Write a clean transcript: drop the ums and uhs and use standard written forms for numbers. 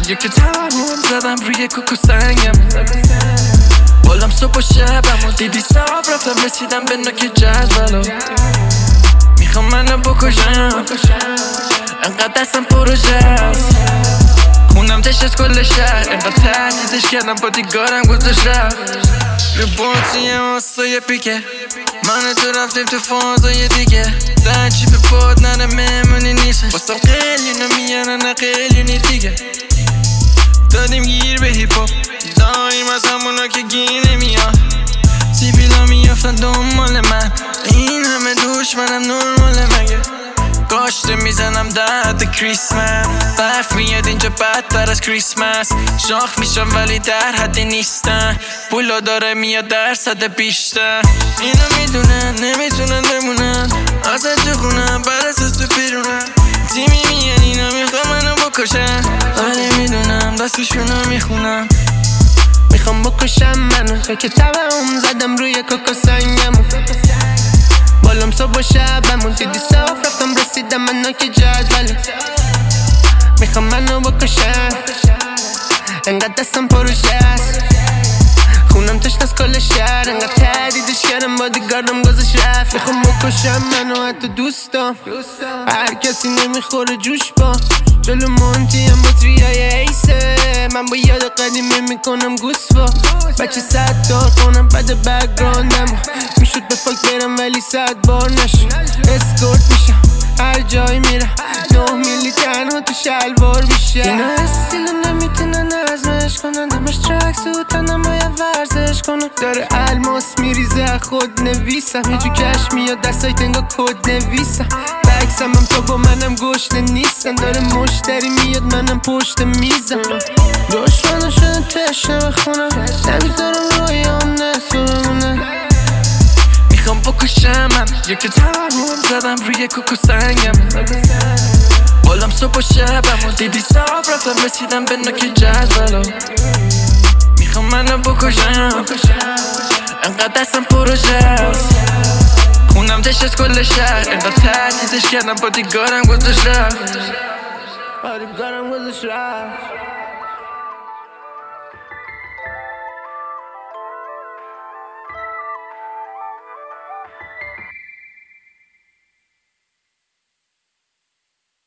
یه که توهم زدم روی کوکو سنگم بالام صبح و شبم و دیدی صاف رفتم رسیدم به نوک جدولو میخوام منو بکشم انقدر دستم پروژه است خونم تش از کل شهر انقدر تهدیدش کردم بادیگارم گذاشت رفت رو بانسیم آسای پیکه من تو رفتیم تو فازای دیگه در چی به پاد نره مهمونی نیست واسم قلیونو میانن نه قلیونی دیگه دادیم گیر به هیپ هاپ داریم از همونا که گیر نمیاد سیبیلا میافتن دنبال من این همه دشمنم نرماله مگه گاشته میزنم در حد کریسمس برف میاد اینجا بدتر از کریسمس شاخ میشم ولی در حدی نیستن پولا داره میاد درصد بیشتر اینو میدونن نمیتونن بمونن ازت چه خونم بر اساس تو پیرونن تیمی میان اینا میخوام منو بکشن ولی میدونم دستشونو میخونم میخوام بکشم منو که توهم زدم روی کوکو سنگمو بالام صبح و شبمون دیدی صاف رفتم رسیدم من نوک جدوله میخوام منو بکشم انقدر دستم پروژه است خونم تشت از کل شهر انقدر تهدیدش کردم بادیگاردم گذاشت رفت میخوام بکشم منو حتی دوستام هر کسی نمیخوره جوش با جلو مونتی هم بطریای ایسه من با یاد قدیمی میکنم گوسفا بچه 100 تا کنم بعد بک‌گراندم میشد به فاک برم ولی 100 بار نشد اسکورت میشم هر جای میرم 9 میلی تنها تو شلوار میشه اینا استیلم نمیتونن ازمش کنن دمش ترک سوتنم باید ورزش کنم داره الماس میریزه خود نویسم یه جو کش میاد دستای تنگا کد نویسم بکسم هم تو با منم گشنه نیستن داره مشتری میاد منم پشت میزم دشمنو شده تشنه بخونم نمیذارم روی هم نسو بمونه میخوام بکشم من یه که توهم زدم روی کوکو سنگم بالام صبح و شبم و دیدی صاف رفتم رسیدم به نوک جدولو میخوام منو بکشم انقدر دستم پروژه است خونم تش از کل شهر انقدر تهدیدش کردم بادیگارم گذاشت رفت